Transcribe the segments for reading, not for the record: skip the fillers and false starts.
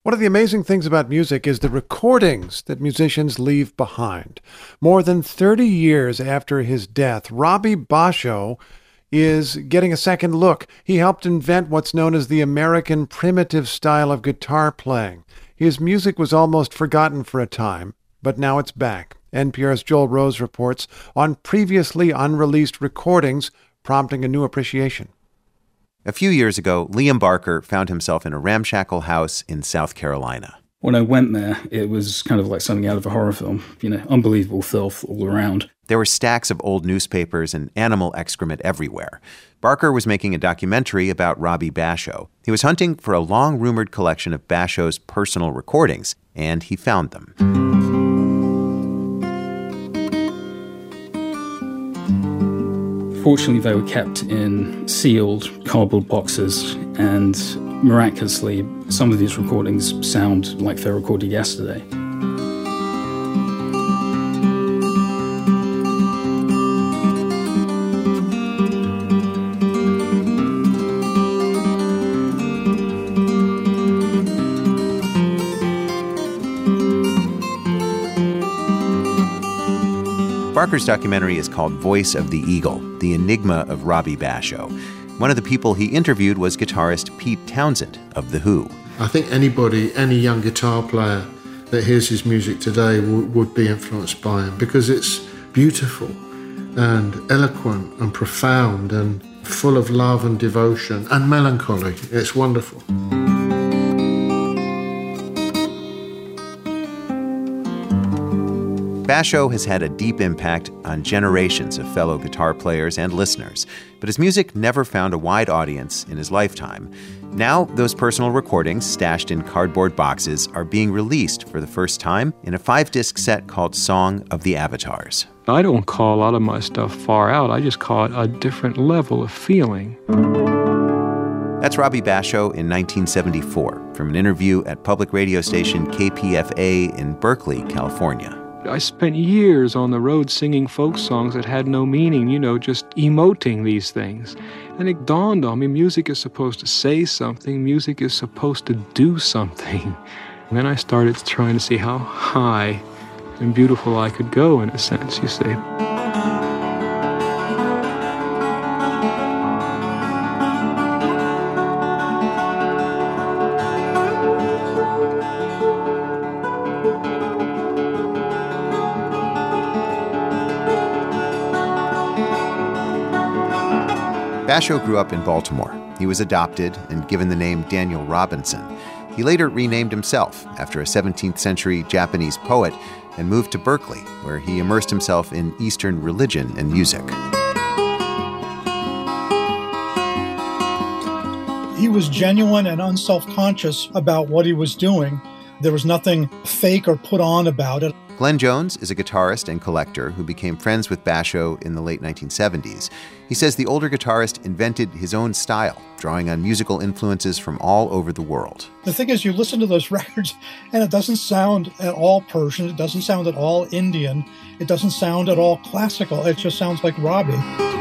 One of the amazing things about music is the recordings that musicians leave behind. More than 30 years after his death, Robbie Basho is getting a second look. He helped invent what's known as the American primitive style of guitar playing. His music was almost forgotten for a time, but now it's back. NPR's Joel Rose reports on previously unreleased recordings, prompting a new appreciation. A few years ago, Liam Barker found himself in a ramshackle house in South Carolina. When I went there, it was kind of like something out of a horror film. Unbelievable filth all around. There were stacks of old newspapers and animal excrement everywhere. Barker was making a documentary about Robbie Basho. He was hunting for a long-rumored collection of Basho's personal recordings, and he found them. Fortunately, they were kept in sealed cardboard boxes, and miraculously, some of these recordings sound like they were recorded yesterday. Barker's documentary is called Voice of the Eagle, the enigma of Robbie Basho. One of the people he interviewed was guitarist Pete Townsend of The Who. I think any young guitar player that hears his music today would be influenced by him, because it's beautiful and eloquent and profound and full of love and devotion and melancholy. It's wonderful. Basho has had a deep impact on generations of fellow guitar players and listeners, but his music never found a wide audience in his lifetime. Now, those personal recordings, stashed in cardboard boxes, are being released for the first time in a 5-disc set called Song of the Avatars. I don't call a lot of my stuff far out. I just call it a different level of feeling. That's Robbie Basho in 1974, from an interview at public radio station KPFA in Berkeley, California. I spent years on the road singing folk songs that had no meaning, just emoting these things. And it dawned on me, music is supposed to say something, music is supposed to do something. And then I started trying to see how high and beautiful I could go, in a sense, you see. Basho grew up in Baltimore. He was adopted and given the name Daniel Robinson. He later renamed himself after a 17th century Japanese poet and moved to Berkeley, where he immersed himself in Eastern religion and music. He was genuine and unself-conscious about what he was doing. There was nothing fake or put on about it. Glenn Jones is a guitarist and collector who became friends with Basho in the late 1970s. He says the older guitarist invented his own style, drawing on musical influences from all over the world. The thing is, you listen to those records, and it doesn't sound at all Persian. It doesn't sound at all Indian. It doesn't sound at all classical. It just sounds like Robbie.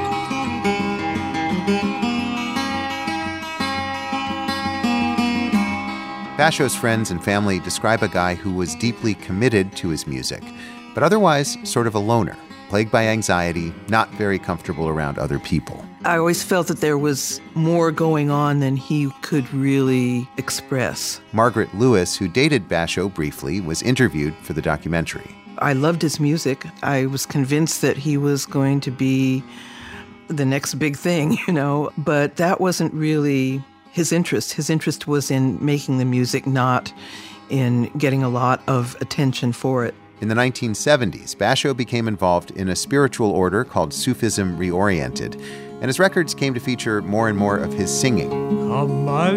Basho's friends and family describe a guy who was deeply committed to his music, but otherwise sort of a loner, plagued by anxiety, not very comfortable around other people. I always felt that there was more going on than he could really express. Margaret Lewis, who dated Basho briefly, was interviewed for the documentary. I loved his music. I was convinced that he was going to be the next big thing, but that wasn't really his interest. His interest was in making the music, not in getting a lot of attention for it. In the 1970s, Basho became involved in a spiritual order called Sufism Reoriented, and his records came to feature more and more of his singing. Come, my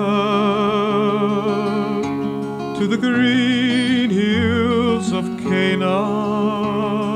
love, to the green hills of Canaan.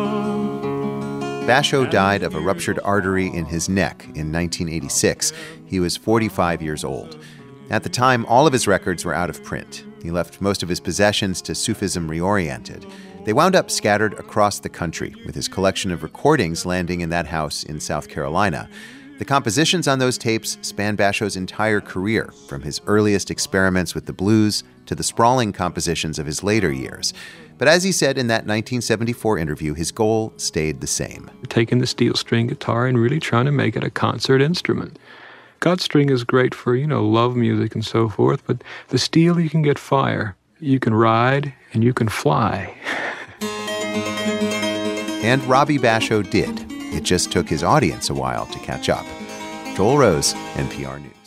Basho died of a ruptured artery in his neck in 1986. He was 45 years old. At the time, all of his records were out of print. He left most of his possessions to Sufism Reoriented. They wound up scattered across the country, with his collection of recordings landing in that house in South Carolina. The compositions on those tapes span Bashow's entire career, from his earliest experiments with the blues to the sprawling compositions of his later years. But as he said in that 1974 interview, his goal stayed the same. Taking the steel string guitar and really trying to make it a concert instrument. God string is great for, love music and so forth, but the steel, you can get fire. You can ride and you can fly. And Robbie Basho did. It just took his audience a while to catch up. Joel Rose, NPR News.